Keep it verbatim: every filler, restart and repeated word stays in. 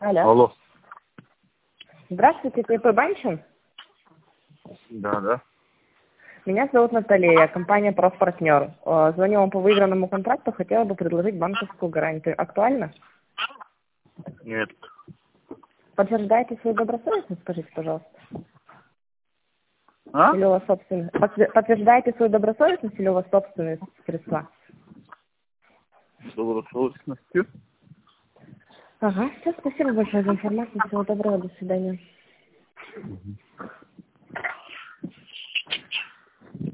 Алло. Алло. Здравствуйте, ТП Банчин. Да, да. Меня зовут Наталья, я компания «Профпартнер». Э, Звоню вам по выигранному контракту, хотела бы предложить банковскую гарантию. Актуально? Нет. Подтверждаете свою добросовестность, скажите, пожалуйста? А? Или у вас собственные... Подтвер- Подтверждаете свою добросовестность или у вас собственные средства? С добросовестностью. Ага, все, спасибо большое за информацию. Всего доброго, до свидания.